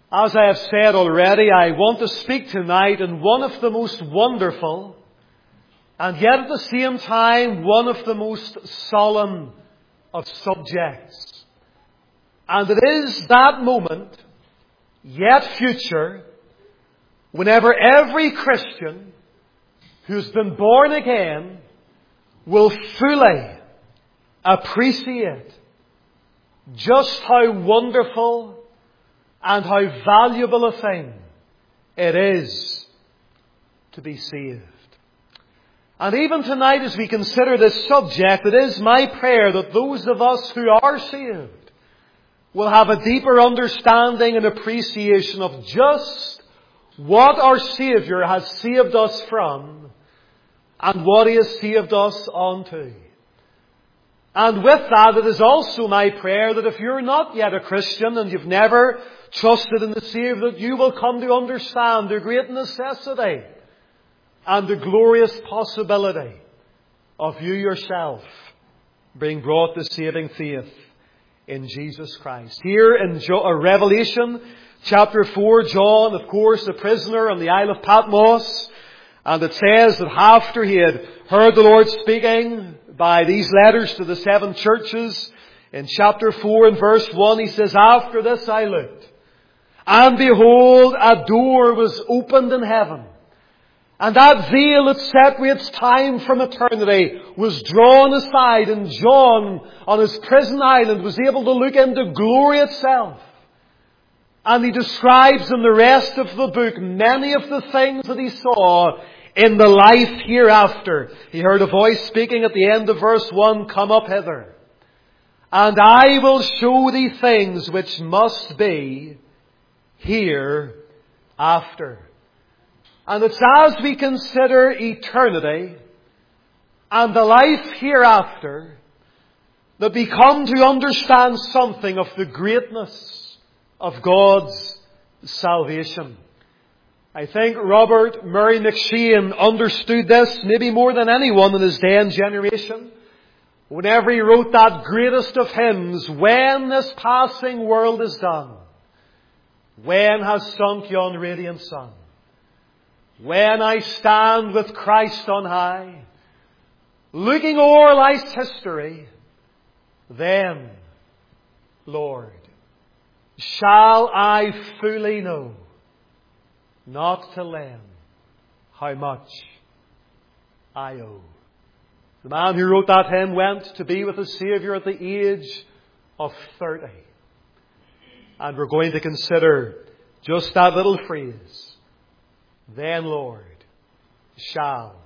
As I have said already, I want to speak tonight in one of the most wonderful and yet at the same time one of the most solemn of subjects. And it is that moment, yet future, whenever every Christian who's been born again will fully appreciate just how wonderful and how valuable a thing it is to be saved. And even tonight as we consider this subject, it is my prayer that those of us who are saved will have a deeper understanding and appreciation of just what our Saviour has saved us from and what He has saved us unto. And with that, it is also my prayer that if you're not yet a Christian and you've never trusted in the Saviour, that you will come to understand the great necessity and the glorious possibility of you yourself being brought to saving faith in Jesus Christ. Here in Revelation chapter 4, John, of course, a prisoner on the Isle of Patmos, and it says that after he had heard the Lord speaking by these letters to the 7 churches, in chapter 4 and verse 1, he says, "After this I looked, and behold, a door was opened in heaven. And that veil that separates time from eternity was drawn aside, and John, on his prison island, was able to look into glory itself. And he describes in the rest of the book many of the things that he saw in the life hereafter. He heard a voice speaking at the end of verse 1, "Come up hither, and I will show thee things which must be hereafter." And it's as we consider eternity and the life hereafter that we come to understand something of the greatness of God's salvation. I think Robert Murray McCheyne understood this maybe more than anyone in his day and generation whenever he wrote that greatest of hymns, "When this passing world is done, when has sunk yon radiant sun, when I stand with Christ on high, looking o'er life's history, then, Lord, shall I fully know, not till then, how much I owe." The man who wrote that hymn went to be with his Saviour at the age of 30. And we're going to consider just that little phrase, "Then, Lord, shall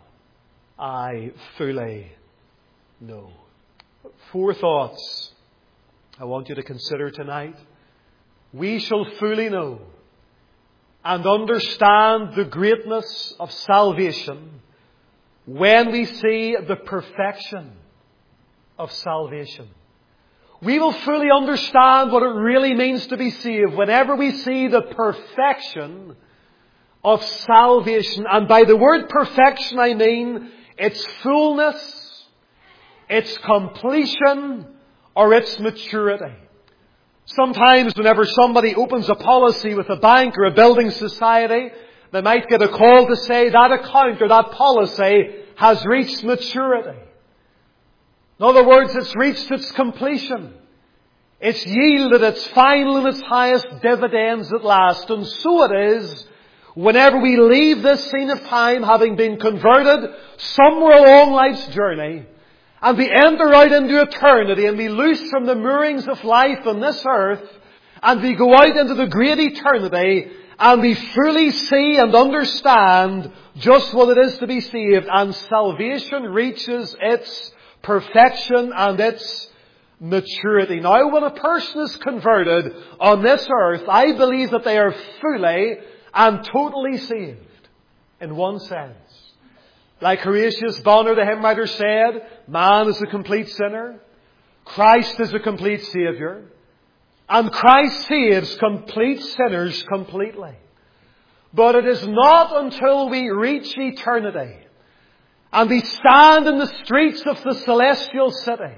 I fully know." 4 thoughts I want you to consider tonight. We shall fully know and understand the greatness of salvation when we see the perfection of salvation. We will fully understand what it really means to be saved whenever we see the perfection of salvation. And by the word perfection I mean its fullness, its completion, or its maturity. Sometimes whenever somebody opens a policy with a bank or a building society, they might get a call to say that account or that policy has reached maturity. In other words, it's reached its completion. It's yielded its final and its highest dividends at last. And so it is whenever we leave this scene of time, having been converted somewhere along life's journey, and we enter out into eternity, and we loose from the moorings of life on this earth, and we go out into the great eternity, and we fully see and understand just what it is to be saved, and salvation reaches its perfection and its maturity. Now, when a person is converted on this earth, I believe that they are fully and totally saved in one sense. Like Horatius Bonar, the hymn writer, said, man is a complete sinner, Christ is a complete Saviour, and Christ saves complete sinners completely. But it is not until we reach eternity and we stand in the streets of the celestial city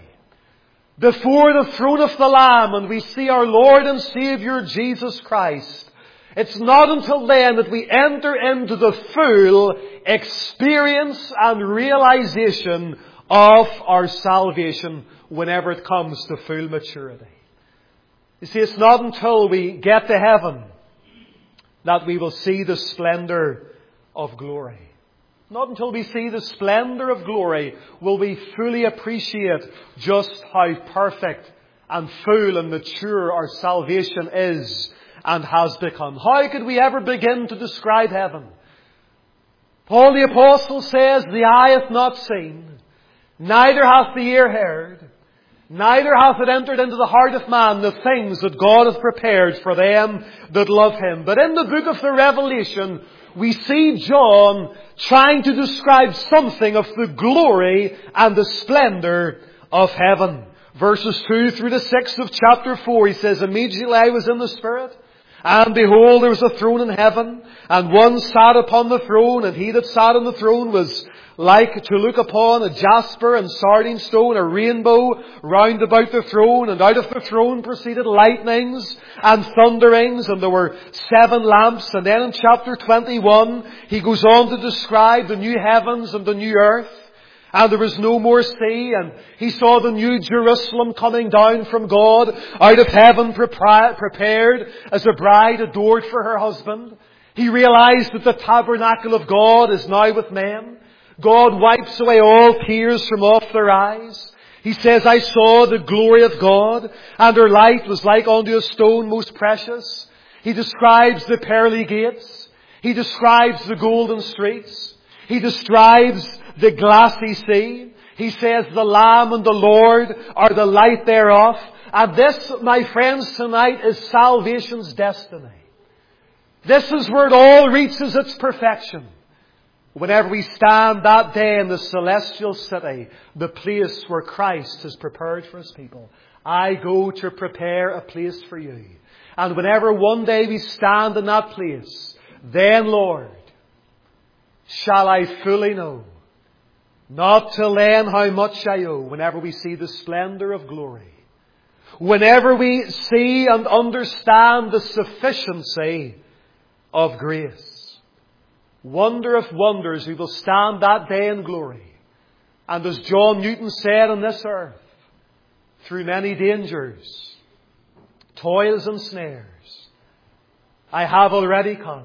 before the throne of the Lamb, and we see our Lord and Saviour Jesus Christ, It's not until then that we enter into the full experience and realization of our salvation whenever it comes to full maturity. You see, it's not until we get to heaven that we will see the splendor of glory. Not until we see the splendor of glory will we fully appreciate just how perfect and full and mature our salvation is and has become. How could we ever begin to describe heaven? Paul the Apostle says, the eye hath not seen, neither hath the ear heard, neither hath it entered into the heart of man the things that God hath prepared for them that love Him. But in the book of the Revelation, we see John trying to describe something of the glory and the splendor of heaven. Verses 2 through to 6 of chapter 4, he says, immediately I was in the Spirit, and behold, there was a throne in heaven, and one sat upon the throne, and he that sat on the throne was like to look upon a jasper and sardine stone, a rainbow round about the throne, and out of the throne proceeded lightnings and thunderings, and there were 7 lamps. And then in chapter 21, he goes on to describe the new heavens and the new earth. And there was no more sea, and he saw the new Jerusalem coming down from God out of heaven, prepared as a bride adored for her husband. He realized that the tabernacle of God is now with men. God wipes away all tears from off their eyes. He says, I saw the glory of God, and her light was like unto a stone most precious. He describes the pearly gates. He describes the golden streets. He describes the glassy sea. He says the Lamb and the Lord are the light thereof. And this, my friends, tonight is salvation's destiny. This is where it all reaches its perfection. Whenever we stand that day in the celestial city, the place where Christ has prepared for His people. I go to prepare a place for you. And whenever one day we stand in that place, then, Lord, shall I fully know, not till then how much I owe, whenever we see the splendor of glory. Whenever we see and understand the sufficiency of grace. Wonder of wonders, we will stand that day in glory. And as John Newton said on this earth, through many dangers, toils and snares, I have already come.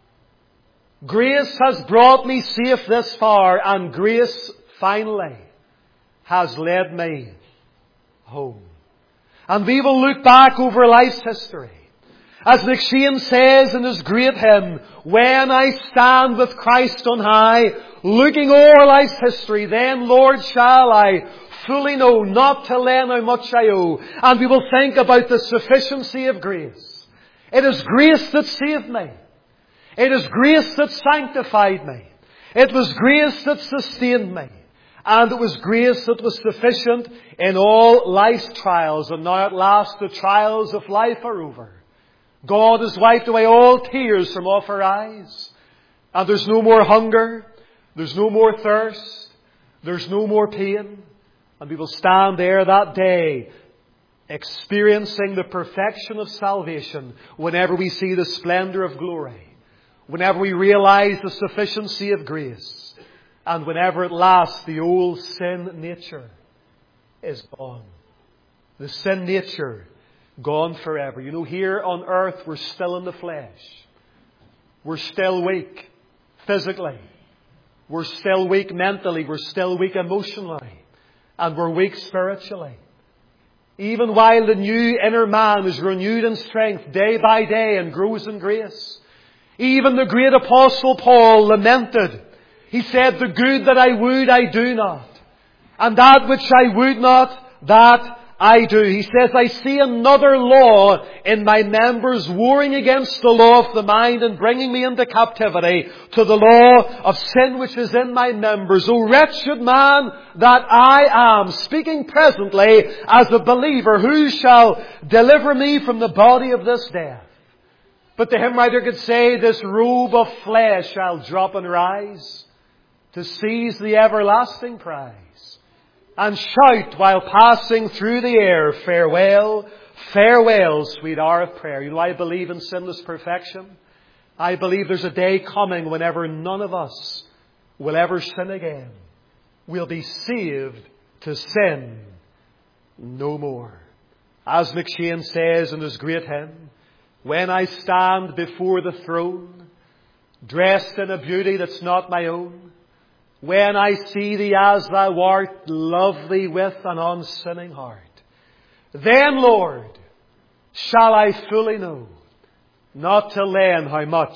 Grace has brought me safe this far, and grace finally has led me home. And we will look back over life's history. As McShane says in his great hymn, when I stand with Christ on high, looking o'er life's history, then, Lord, shall I fully know, not till then how much I owe. And we will think about the sufficiency of grace. It is grace that saved me. It is grace that sanctified me. It was grace that sustained me. And it was grace that was sufficient in all life's trials. And now at last the trials of life are over. God has wiped away all tears from off our eyes. And there's no more hunger. There's no more thirst. There's no more pain. And we will stand there that day experiencing the perfection of salvation whenever we see the splendor of glory. Whenever we realize the sufficiency of grace. And whenever at last the old sin nature is gone. The sin nature gone forever. You know, here on earth we're still in the flesh. We're still weak physically. We're still weak mentally. We're still weak emotionally. And we're weak spiritually. Even while the new inner man is renewed in strength day by day and grows in grace. Even the great apostle Paul lamented. He said, the good that I would, I do not. And that which I would not, that I do. He says, I see another law in my members warring against the law of the mind and bringing me into captivity to the law of sin which is in my members. O wretched man that I am, speaking presently as a believer, who shall deliver me from the body of this death? But the hymn writer could say, this robe of flesh I'll drop and rise to seize the everlasting prize. And shout while passing through the air, farewell, Farewell, sweet hour of prayer. You know, I believe in sinless perfection. I believe there's a day coming whenever none of us will ever sin again. We'll be saved to sin no more. As McShane says in his great hymn, when I stand before the throne, dressed in a beauty that's not my own, when I see Thee as Thou art, love Thee with an unsinning heart, then, Lord, shall I fully know, not till then, how much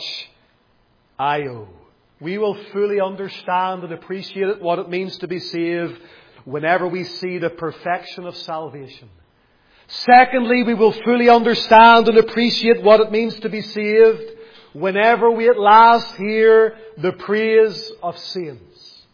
I owe. We will fully understand and appreciate what it means to be saved whenever we see the perfection of salvation. Secondly, we will fully understand and appreciate what it means to be saved whenever we at last hear the praise of saints.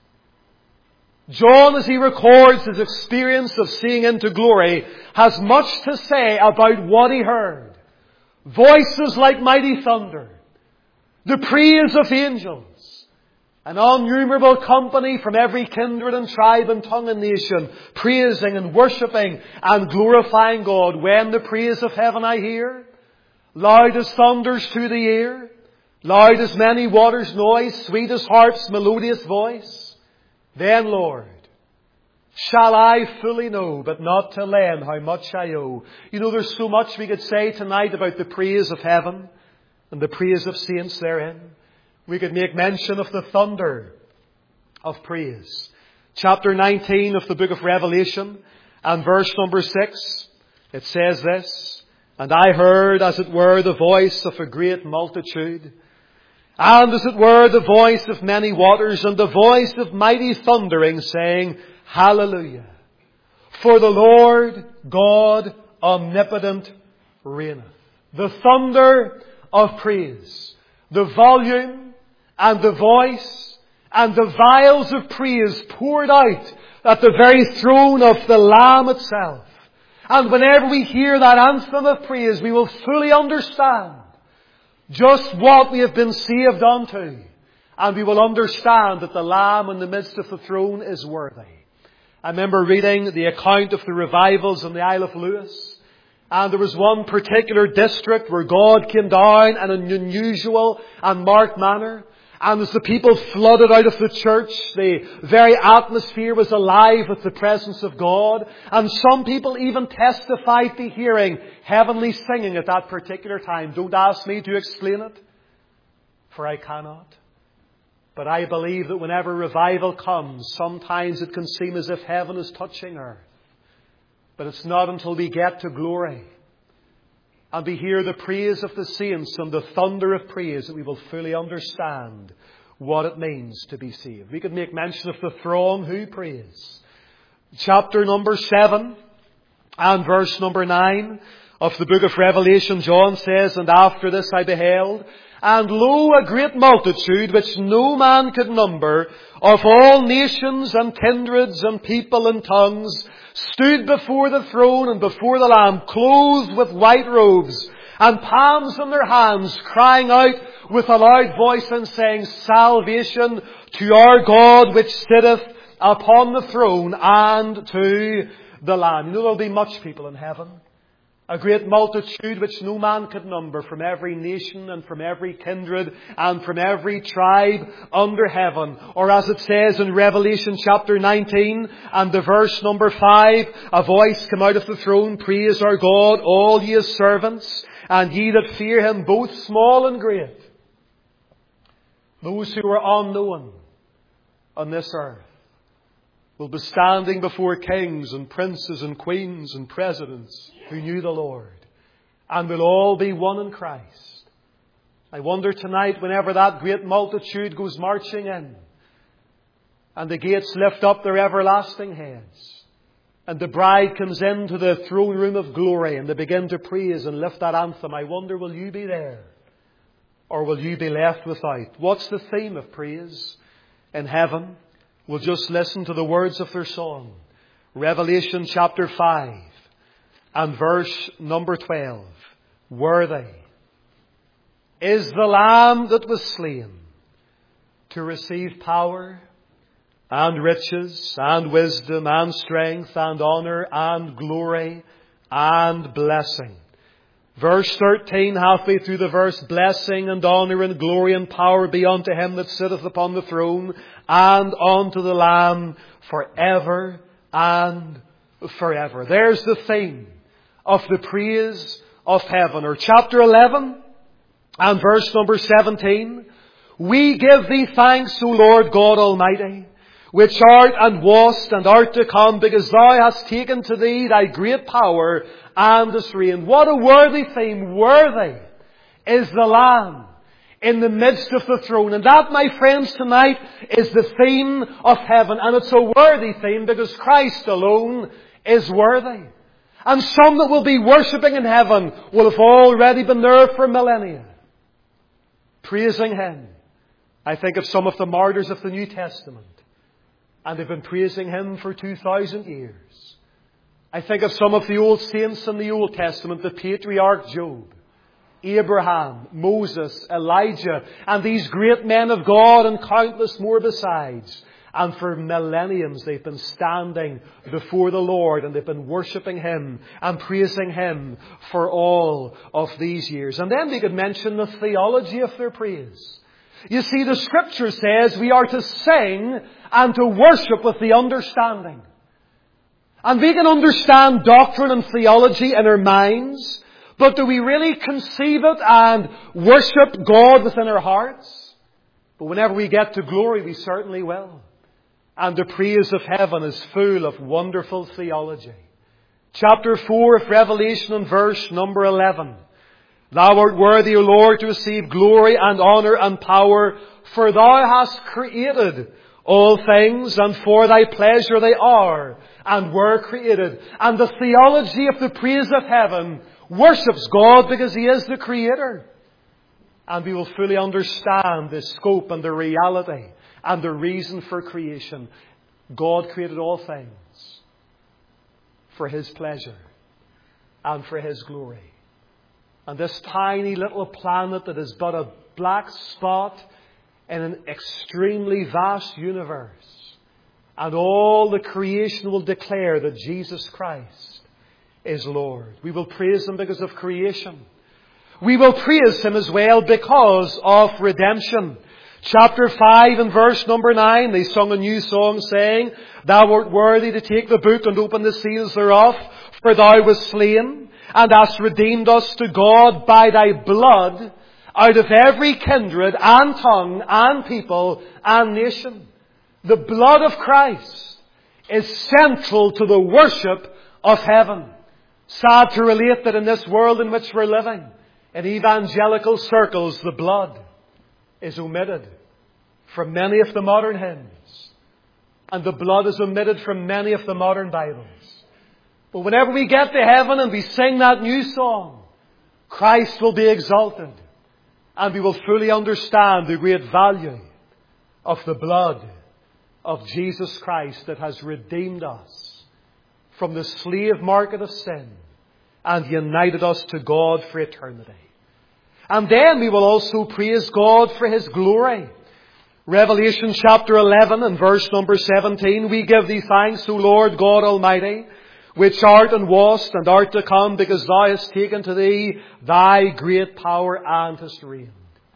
John, as he records his experience of seeing into glory, has much to say about what he heard. Voices like mighty thunder, the praise of angels, an innumerable company from every kindred and tribe and tongue and nation, praising and worshipping and glorifying God. When the praise of heaven I hear, loud as thunders to the ear, loud as many waters' noise, sweet as harp's melodious voice, then, Lord, shall I fully know, but not till then, how much I owe. You know, there's so much we could say tonight about the praise of heaven and the praise of saints therein. We could make mention of the thunder of praise. Chapter 19 of the book of Revelation and verse number 6, it says this, and I heard, as it were, the voice of a great multitude, and as it were, the voice of many waters, and the voice of mighty thundering, saying, Hallelujah! For the Lord God omnipotent reigneth. The thunder of praise, the volume and the voice and the vials of praise poured out at the very throne of the Lamb itself. And whenever we hear that anthem of praise, we will fully understand just what we have been saved unto. And we will understand that the Lamb in the midst of the throne is worthy. I remember reading the account of the revivals in the Isle of Lewis. And there was one particular district where God came down in an unusual and marked manner. And as the people flooded out of the church, the very atmosphere was alive with the presence of God. And some people even testified to hearing heavenly singing at that particular time. Don't ask me to explain it, for I cannot. But I believe that whenever revival comes, sometimes it can seem as if heaven is touching earth. But it's not until we get to glory and we hear the praise of the saints and the thunder of praise that we will fully understand what it means to be saved. We could make mention of the throng who praise. Chapter number 7 and verse number 9 of the book of Revelation, John says, and after this I beheld, and lo, a great multitude which no man could number, of all nations and kindreds and people and tongues, stood before the throne and before the Lamb, clothed with white robes, and palms in their hands, crying out with a loud voice and saying, Salvation to our God which sitteth upon the throne and to the Lamb. You know, there'll be much people in heaven. A great multitude which no man could number, from every nation and from every kindred and from every tribe under heaven. Or as it says in Revelation chapter 19 and the verse number 5, a voice came out of the throne, Praise our God, all ye his servants, and ye that fear him, both small and great. Those who are unknown on this earth will be standing before kings and princes and queens and presidents who knew the Lord, and will all be one in Christ. I wonder tonight, whenever that great multitude goes marching in, and the gates lift up their everlasting heads, and the bride comes into the throne room of glory, and they begin to praise and lift that anthem, I wonder, will you be there? Or will you be left without? What's the theme of praise in heaven? We'll just listen to the words of their song. Revelation chapter 5 and verse number 12. Worthy is the Lamb that was slain to receive power and riches and wisdom and strength and honor and glory and blessing. Verse 13, halfway through the verse, blessing and honour and glory and power be unto him that sitteth upon the throne and unto the Lamb forever and forever. There's the theme of the praise of heaven. Or chapter 11 and verse number 17. We give thee thanks, O Lord God Almighty, which art and wast and art to come, because thou hast taken to thee thy great power and hast reigned. What a worthy theme. Worthy is the Lamb in the midst of the throne. And that, my friends, tonight is the theme of heaven. And it's a worthy theme because Christ alone is worthy. And some that will be worshipping in heaven will have already been there for millennia, praising Him. I think of some of the martyrs of the New Testament, and they've been praising Him for 2,000 years. I think of some of the old saints in the Old Testament, the patriarch Job, Abraham, Moses, Elijah, and these great men of God and countless more besides. And for millenniums they've been standing before the Lord and they've been worshipping Him and praising Him for all of these years. And then we could mention the theology of their praise. You see, the Scripture says we are to sing and to worship with the understanding. And we can understand doctrine and theology in our minds, but do we really conceive it and worship God within our hearts? But whenever we get to glory, we certainly will. And the praise of heaven is full of wonderful theology. Chapter 4 of Revelation and verse number 11. Thou art worthy, O Lord, to receive glory and honour and power, for Thou hast created all things, and for Thy pleasure they are and were created. And the theology of the praise of heaven worships God because He is the Creator. And we will fully understand the scope and the reality and the reason for creation. God created all things for His pleasure and for His glory. And this tiny little planet that is but a black spot in an extremely vast universe. And all the creation will declare that Jesus Christ is Lord. We will praise Him because of creation. We will praise Him as well because of redemption. Chapter 5 and verse number 9, they sung a new song saying, Thou art worthy to take the book and open the seals thereof, for Thou wast slain, and hast redeemed us to God by Thy blood, out of every kindred and tongue and people and nation. The blood of Christ is central to the worship of heaven. Sad to relate that in this world in which we're living, in evangelical circles, the blood is omitted from many of the modern hymns. And the blood is omitted from many of the modern Bibles. But whenever we get to heaven and we sing that new song, Christ will be exalted. And we will fully understand the great value of the blood of Jesus Christ that has redeemed us from the slave market of sin and united us to God for eternity. And then we will also praise God for His glory. Revelation chapter 11 and verse number 17. We give Thee thanks, O Lord God Almighty, which art and wast and art to come, because Thou hast taken to Thee Thy great power and hast reigned.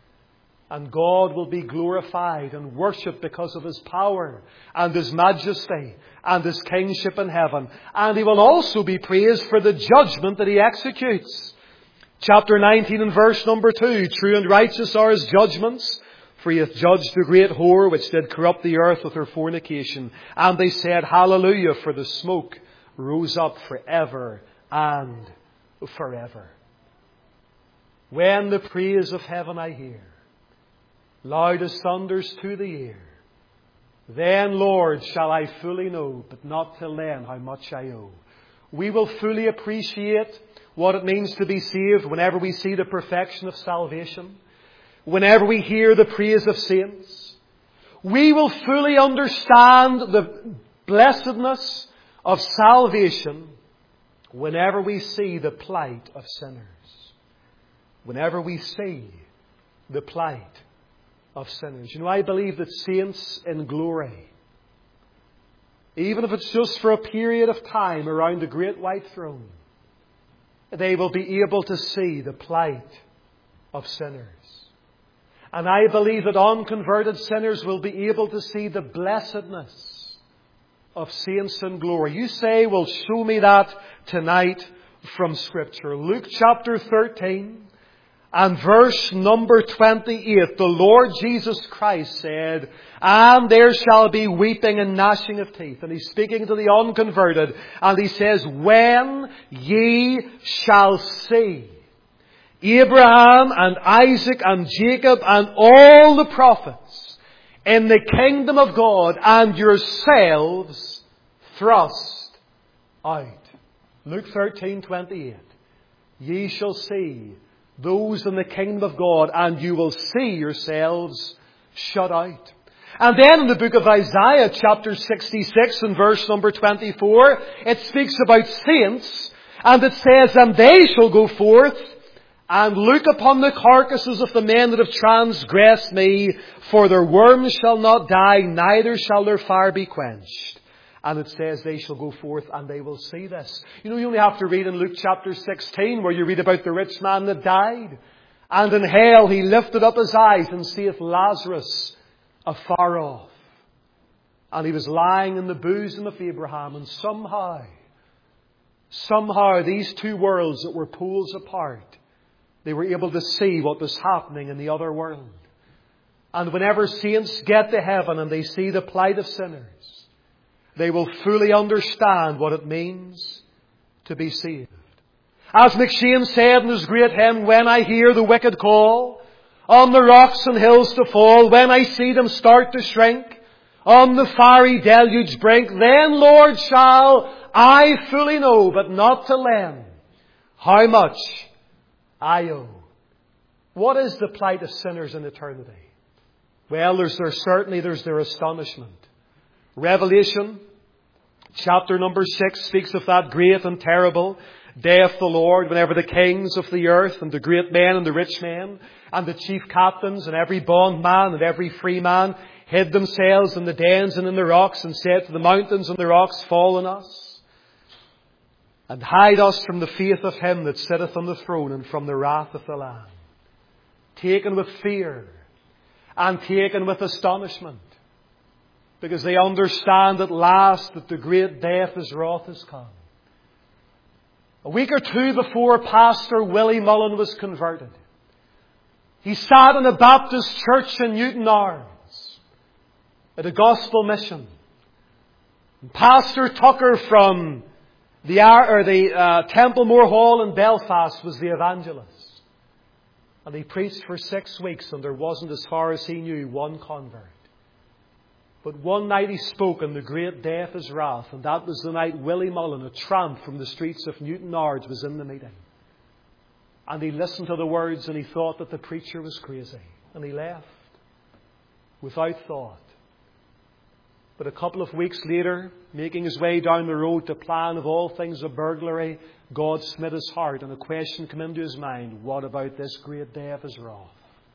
And God will be glorified and worshipped because of His power and His majesty and His kingship in heaven. And He will also be praised for the judgment that He executes. Chapter 19 and verse number 2. True and righteous are His judgments, for He hath judged the great whore which did corrupt the earth with her fornication. And they said, Hallelujah, for the smoke rose up forever and forever. When the praise of heaven I hear, loud as thunders to the ear, then, Lord, shall I fully know, but not till then, how much I owe. We will fully appreciate what it means to be saved whenever we see the perfection of salvation, whenever we hear the praise of saints. We will fully understand the blessedness of salvation whenever we see the plight of sinners. Whenever we see the plight of sinners. You know, I believe that saints in glory, even if it's just for a period of time around the great white throne, they will be able to see the plight of sinners. And I believe that unconverted sinners will be able to see the blessedness of saints in glory. You say, well, show me that tonight from Scripture. Luke chapter 13 and verse number 28. The Lord Jesus Christ said, and there shall be weeping and gnashing of teeth. And He's speaking to the unconverted. And He says, when ye shall see Abraham and Isaac and Jacob and all the prophets in the kingdom of God, and yourselves thrust out. Luke 13:28. Ye shall see those in the kingdom of God, and you will see yourselves shut out. And then in the book of Isaiah, chapter 66 and verse number 24, it speaks about saints, and it says, and they shall go forth and look upon the carcasses of the men that have transgressed me, for their worms shall not die, neither shall their fire be quenched. And it says they shall go forth and they will see this. You know, you only have to read in Luke chapter 16 where you read about the rich man that died. And in hell he lifted up his eyes and seeth Lazarus afar off. And he was lying in the bosom of Abraham. And somehow these two worlds that were poles apart, they were able to see what was happening in the other world. And whenever saints get to heaven and they see the plight of sinners, they will fully understand what it means to be saved. As McShane said in his great hymn, when I hear the wicked call, on the rocks and hills to fall, when I see them start to shrink, on the fiery deluge brink, then, Lord, shall I fully know, but not till then, how much I owe. What is the plight of sinners in eternity? Well, there's their astonishment. Revelation chapter number 6 speaks of that great and terrible day of the Lord, whenever the kings of the earth and the great men and the rich men and the chief captains and every bondman and every free man hid themselves in the dens and in the rocks and said to the mountains and the rocks, fall on us and hide us from the face of Him that sitteth on the throne and from the wrath of the Lamb. Taken with fear and taken with astonishment, because they understand at last that the great day of His wrath has come. A week or two before Pastor Willie Mullen was converted, he sat in a Baptist church in Newtownards at a gospel mission. And Pastor Tucker from the Templemore Hall in Belfast was the evangelist. And he preached for 6 weeks, and there wasn't, as far as he knew, one convert. But one night he spoke on the great day of His wrath, and that was the night Willie Mullen, a tramp from the streets of Newtownards, was in the meeting. And he listened to the words and he thought that the preacher was crazy. And he left without thought. But a couple of weeks later, making his way down the road to plan of all things a burglary, God smote his heart and a question came into his mind: what about this great day of His wrath?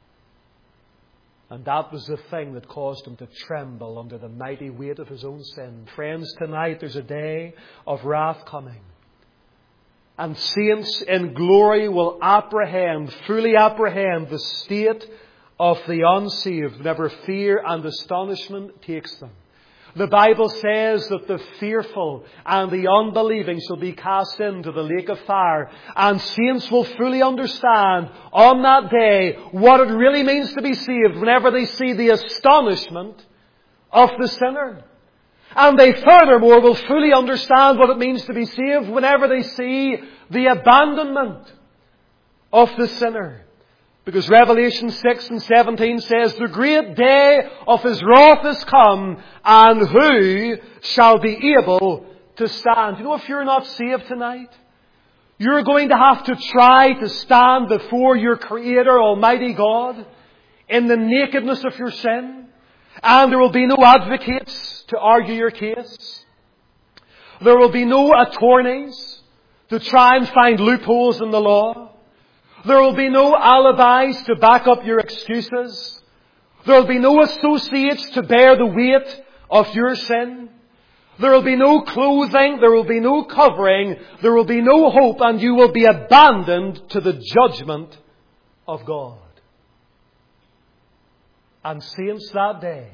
And that was the thing that caused him to tremble under the mighty weight of his own sin. Friends, tonight there's a day of wrath coming. And saints in glory will fully apprehend the state of the unsaved whenever fear and astonishment takes them. The Bible says that the fearful and the unbelieving shall be cast into the lake of fire. And saints will fully understand on that day what it really means to be saved whenever they see the astonishment of the sinner. And they furthermore will fully understand what it means to be saved whenever they see the abandonment of the sinner. Because Revelation 6 and 17 says, the great day of His wrath is come, and who shall be able to stand? You know, if you're not saved tonight, you're going to have to try to stand before your Creator, Almighty God, in the nakedness of your sin. And there will be no advocates to argue your case. There will be no attorneys to try and find loopholes in the law. There will be no alibis to back up your excuses. There will be no associates to bear the weight of your sin. There will be no clothing, there will be no covering, there will be no hope, and you will be abandoned to the judgment of God. And saints that day,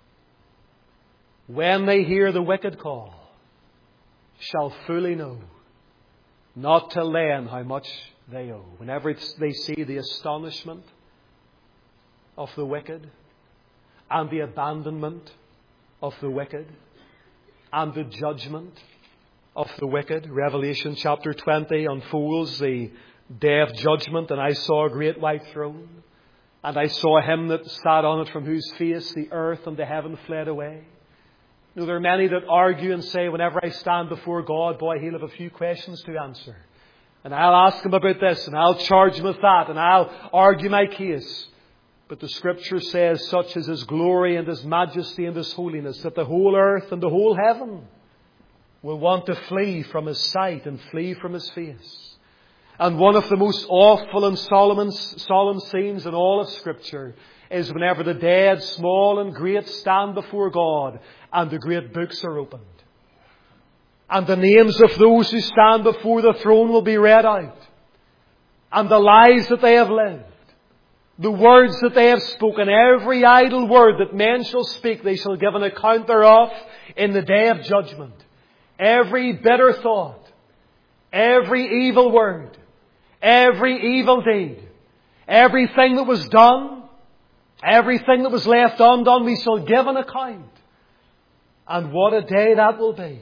when they hear the wicked call, shall fully know, not till then, how much they owe. Whenever they see the astonishment of the wicked, and the abandonment of the wicked, and the judgment of the wicked. Revelation chapter 20 unfolds the day of judgment, and I saw a great white throne, and I saw him that sat on it, from whose face the earth and the heaven fled away. You know, there are many that argue and say, whenever I stand before God, boy, He'll have a few questions to answer. And I'll ask Him about this, and I'll charge Him with that, and I'll argue my case. But the Scripture says, such is His glory and His majesty and His holiness, that the whole earth and the whole heaven will want to flee from His sight and flee from His face. And one of the most awful and solemn scenes in all of Scripture is whenever the dead, small and great, stand before God and the great books are opened. And the names of those who stand before the throne will be read out. And the lives that they have lived, the words that they have spoken, every idle word that men shall speak, they shall give an account thereof in the day of judgment. Every bitter thought, every evil word, every evil deed, everything that was done, everything that was left undone, we shall give an account. And what a day that will be.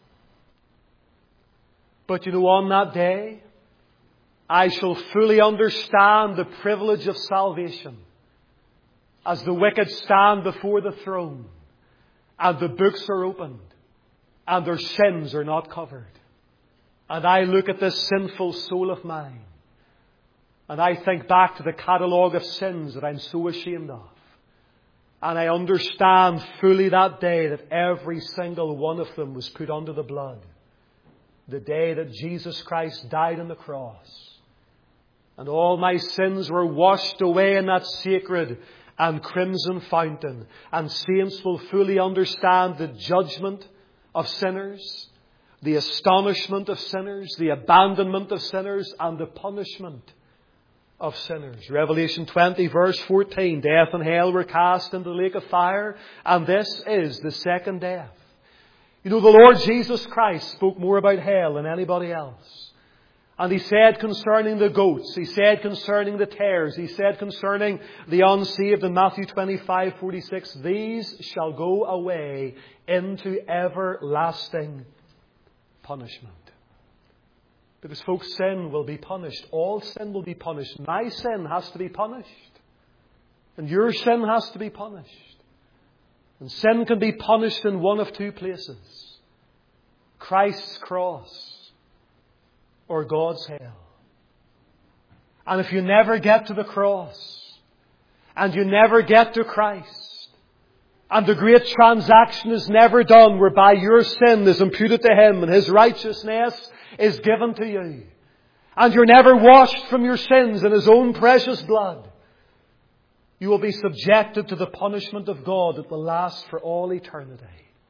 But you know, on that day, I shall fully understand the privilege of salvation as the wicked stand before the throne and the books are opened and their sins are not covered. And I look at this sinful soul of mine and I think back to the catalogue of sins that I'm so ashamed of. And I understand fully that day that every single one of them was put under the blood. The day that Jesus Christ died on the cross. And all my sins were washed away in that sacred and crimson fountain. And saints will fully understand the judgment of sinners, the astonishment of sinners, the abandonment of sinners, and the punishment of sinners. Revelation 20 verse 14, death and hell were cast into the lake of fire, and this is the second death. You know, the Lord Jesus Christ spoke more about hell than anybody else. And He said concerning the goats, He said concerning the tares, He said concerning the unsaved in Matthew 25:46, these shall go away into everlasting punishment. Because folks, sin will be punished. All sin will be punished. My sin has to be punished. And your sin has to be punished. And sin can be punished in one of two places. Christ's cross or God's hell. And if you never get to the cross and you never get to Christ and the great transaction is never done whereby your sin is imputed to Him and His righteousness is given to you and you're never washed from your sins in His own precious blood, you will be subjected to the punishment of God that will last for all eternity.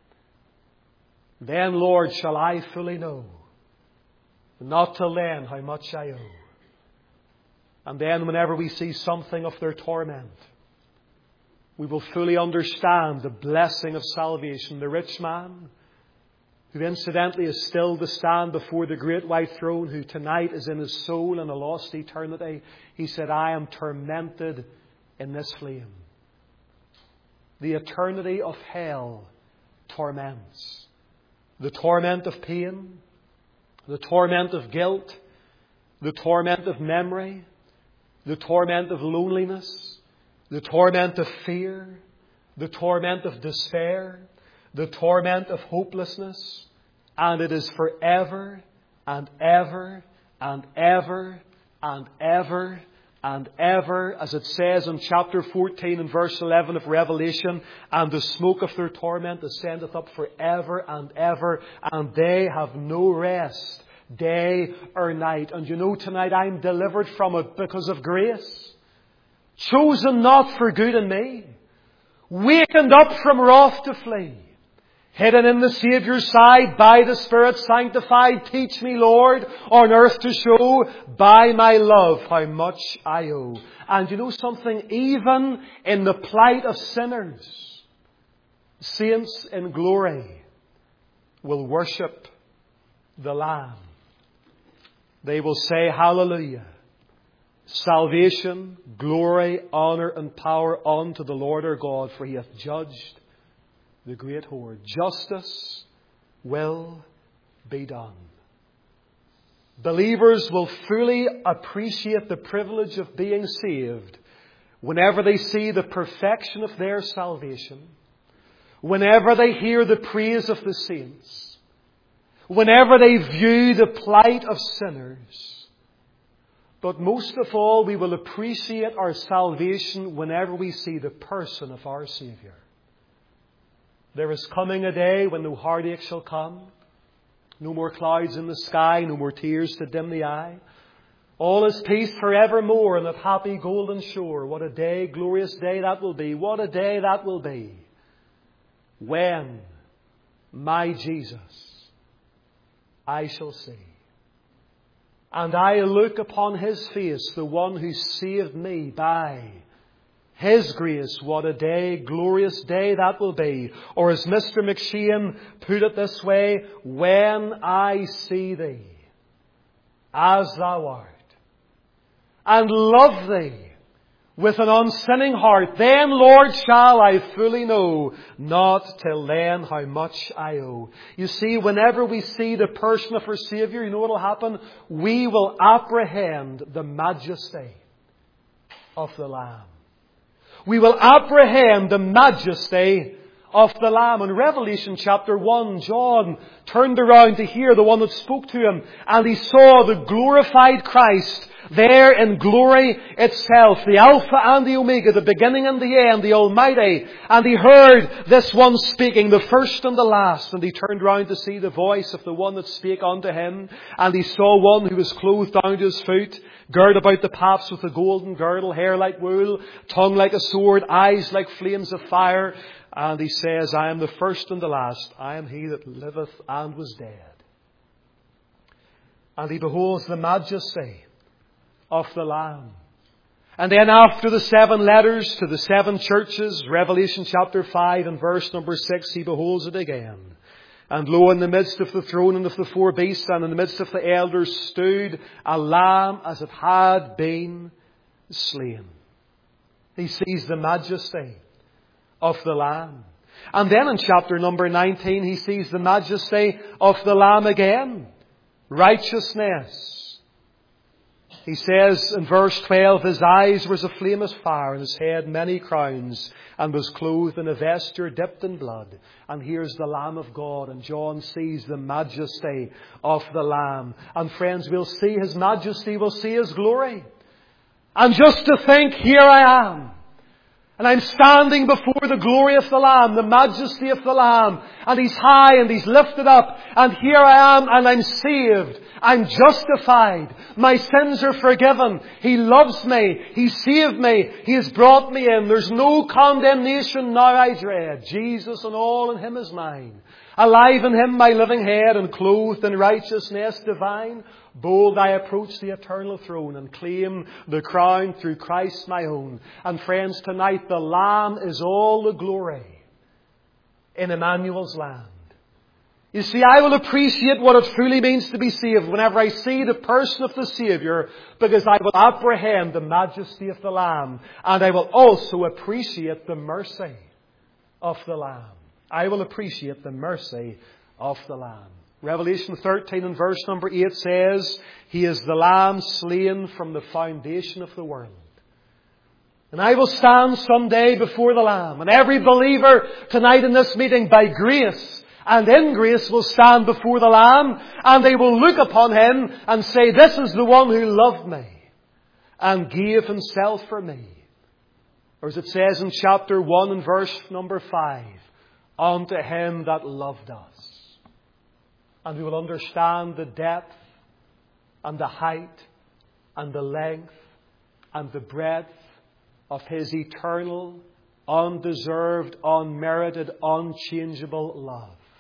Then, Lord, shall I fully know, not till then, how much I owe. And then whenever we see something of their torment, we will fully understand the blessing of salvation. The rich man, who incidentally is still to stand before the great white throne, who tonight is in his soul in a lost eternity, he said, I am tormented in this flame. The eternity of hell torments. The torment of pain, the torment of guilt, the torment of memory, the torment of loneliness, the torment of fear, the torment of despair, the torment of hopelessness, and it is forever and ever and ever and ever and ever, as it says in chapter 14 and verse 11 of Revelation, and the smoke of their torment ascendeth up forever and ever, and they have no rest, day or night. And you know, tonight I'm delivered from it because of grace. Chosen not for good in me, wakened up from wrath to flee. hidden in the Saviour's side, by the Spirit sanctified. Teach me, Lord, on earth to show by my love how much I owe. And you know something? Even in the plight of sinners, saints in glory will worship the Lamb. They will say, Hallelujah. Salvation, glory, honour and power unto the Lord our God, for He hath judged the great horde. Justice will be done. Believers will fully appreciate the privilege of being saved whenever they see the perfection of their salvation, whenever they hear the praise of the saints, whenever they view the plight of sinners. But most of all, we will appreciate our salvation whenever we see the person of our Saviour. There is coming a day when no heartache shall come, no more clouds in the sky, no more tears to dim the eye. All is peace forevermore on that happy golden shore. What a day, glorious day that will be. What a day that will be when my Jesus I shall see. And I look upon His face, the one who saved me by His grace. What a day, glorious day that will be. Or as Mr. McShane put it this way, when I see Thee as Thou art, and love Thee with an unsinning heart, then, Lord, shall I fully know, not till then, how much I owe. You see, whenever we see the person of our Saviour, you know what will happen? We will apprehend the majesty of the Lamb. We will apprehend the majesty of the Lamb. In Revelation chapter 1, John turned around to hear the one that spoke to him, and he saw the glorified Christ there in glory itself, the Alpha and the Omega, the beginning and the end, the Almighty. And he heard this one speaking, the first and the last. And he turned round to see the voice of the one that spake unto him. And he saw one who was clothed down to his foot, girt about the paps with a golden girdle, hair like wool, tongue like a sword, eyes like flames of fire. And he says, I am the first and the last. I am he that liveth and was dead. And he beholds the majesty of the Lamb. And then after the 7 letters to the 7 churches, Revelation chapter 5 and verse number 6, he beholds it again. And lo, in the midst of the throne and of the 4 beasts and in the midst of the elders stood a Lamb as it had been slain. He sees the majesty of the Lamb. And then in chapter number 19, he sees the majesty of the Lamb again. Righteousness. He says in verse 12, His eyes were as a flame of fire, and His head many crowns, and was clothed in a vesture dipped in blood. And here's the Lamb of God, and John sees the majesty of the Lamb. And friends, we'll see His majesty, we'll see His glory. And just to think, here I am. And I'm standing before the glory of the Lamb, the majesty of the Lamb. And He's high and He's lifted up. And here I am and I'm saved. I'm justified. My sins are forgiven. He loves me. He saved me. He has brought me in. There's no condemnation now I dread. Jesus and all in Him is mine. Alive in Him my living head, and clothed in righteousness divine. Bold I approach the eternal throne and claim the crown through Christ my own. And friends, tonight the Lamb is all the glory in Emmanuel's land. You see, I will appreciate what it truly means to be saved whenever I see the person of the Saviour, because I will apprehend the majesty of the Lamb, and I will also appreciate the mercy of the Lamb. I will appreciate the mercy of the Lamb. Revelation 13 and verse number 8 says, He is the Lamb slain from the foundation of the world. And I will stand someday before the Lamb. And every believer tonight in this meeting, by grace and in grace, will stand before the Lamb. And they will look upon Him and say, This is the one who loved me and gave Himself for me. Or as it says in chapter 1 and verse number 5, Unto Him that loved us. And we will understand the depth and the height and the length and the breadth of His eternal, undeserved, unmerited, unchangeable love.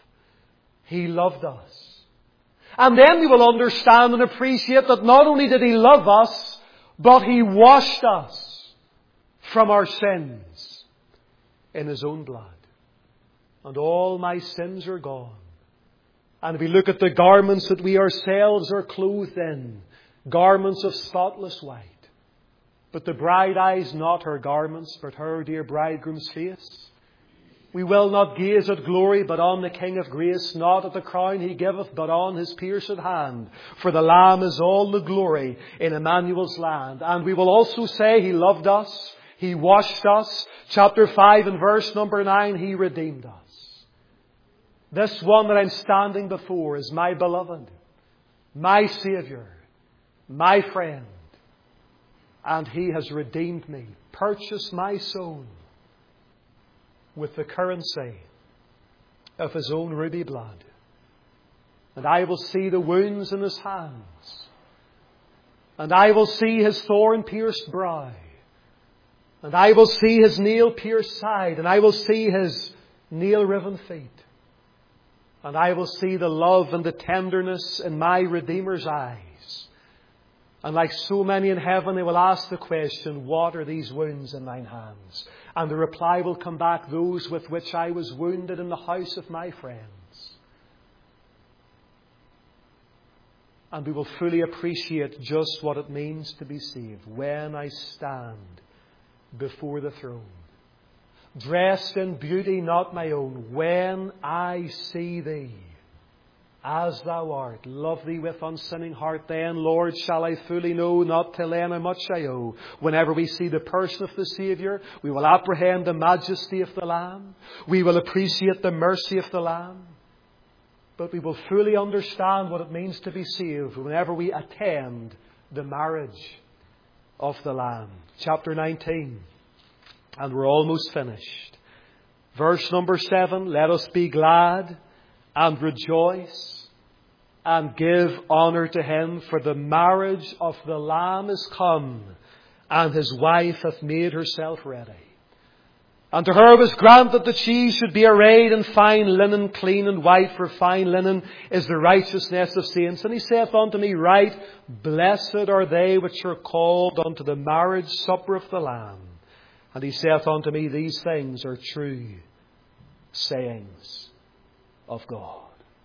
He loved us. And then we will understand and appreciate that not only did He love us, but He washed us from our sins in His own blood. And all my sins are gone. And we look at the garments that we ourselves are clothed in, garments of spotless white. But the bride eyes not her garments, but her dear bridegroom's face. We will not gaze at glory, but on the King of grace, not at the crown He giveth, but on His pierced hand. For the Lamb is all the glory in Emmanuel's land. And we will also say He loved us, He washed us. Chapter 5 and verse number 9, He redeemed us. This one that I'm standing before is my beloved, my Saviour, my friend. And He has redeemed me, purchased my soul with the currency of His own ruby blood. And I will see the wounds in His hands. And I will see His thorn-pierced brow. And I will see His nail-pierced side. And I will see His nail-riven feet. And I will see the love and the tenderness in my Redeemer's eyes. And like so many in heaven, they will ask the question, what are these wounds in thine hands? And the reply will come back, those with which I was wounded in the house of my friends. And we will fully appreciate just what it means to be saved when I stand before the throne. Dressed in beauty not my own, when I see Thee as Thou art, love Thee with unsinning heart, then, Lord, shall I fully know, not till then how much I owe. Whenever we see the person of the Saviour, we will apprehend the majesty of the Lamb. We will appreciate the mercy of the Lamb. But we will fully understand what it means to be saved whenever we attend the marriage of the Lamb. Chapter 19. And we're almost finished. Verse number 7. Let us be glad and rejoice and give honour to Him, for the marriage of the Lamb is come, and His wife hath made herself ready. And to her was granted that she should be arrayed in fine linen, clean and white, for fine linen is the righteousness of saints. And He saith unto me, Right, blessed are they which are called unto the marriage supper of the Lamb. And He saith unto me, These things are true sayings of God.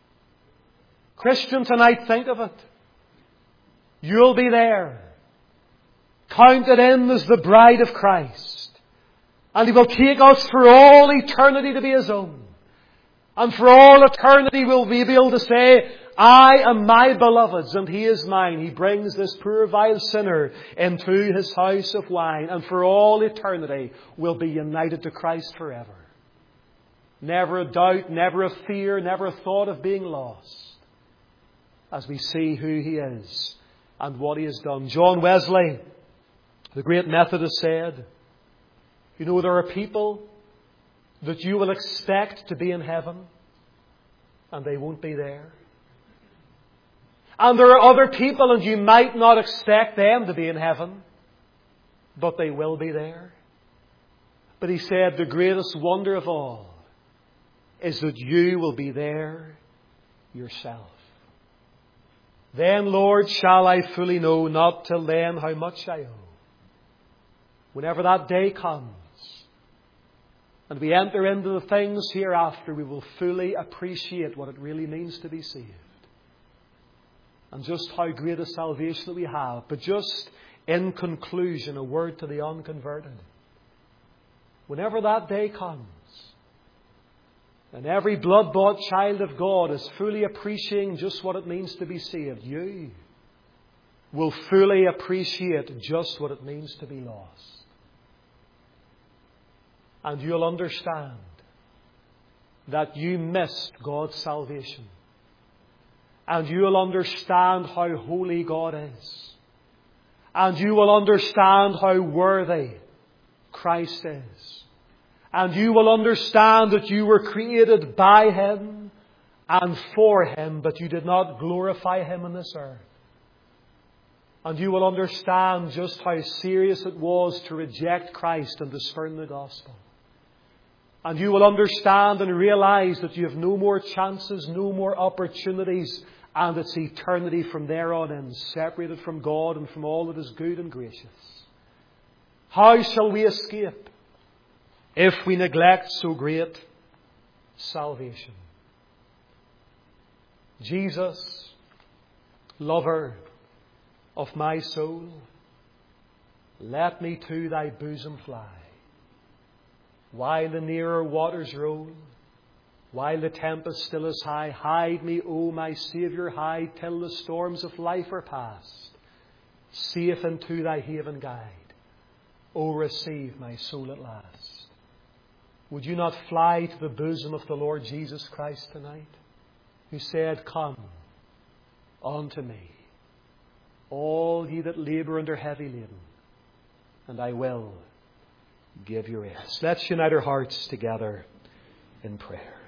Christian, tonight, think of it. You'll be there, counted in as the bride of Christ. And He will take us for all eternity to be His own. And for all eternity we'll be able to say, I am my beloved's and He is mine. He brings this poor vile sinner into His house of wine. And for all eternity we'll be united to Christ forever. Never a doubt, never a fear, never a thought of being lost, as we see who He is and what He has done. John Wesley, the great Methodist, said, you know, there are people that you will expect to be in heaven and they won't be there. And there are other people, and you might not expect them to be in heaven, but they will be there. But he said, the greatest wonder of all is that you will be there yourself. Then, Lord, shall I fully know, not till then how much I owe. Whenever that day comes, and we enter into the things hereafter, we will fully appreciate what it really means to be saved. And just how great a salvation that we have. But just in conclusion, a word to the unconverted. Whenever that day comes, and every blood-bought child of God is fully appreciating just what it means to be saved, you will fully appreciate just what it means to be lost. And you'll understand that you missed God's salvation. And you will understand how holy God is. And you will understand how worthy Christ is. And you will understand that you were created by Him and for Him, but you did not glorify Him on this earth. And you will understand just how serious it was to reject Christ and to spurn the gospel. And you will understand and realize that you have no more chances, no more opportunities, and it's eternity from there on in, separated from God and from all that is good and gracious. How shall we escape if we neglect so great salvation? Jesus, lover of my soul, let me to thy bosom fly. While the nearer waters roll, while the tempest still is high, hide me, O my Saviour, hide till the storms of life are past. Safe into thy haven guide. O receive my soul at last. Would you not fly to the bosom of the Lord Jesus Christ tonight, who said, Come unto me, all ye that labour and are heavy laden, and I will give you rest. Let's unite our hearts together in prayer.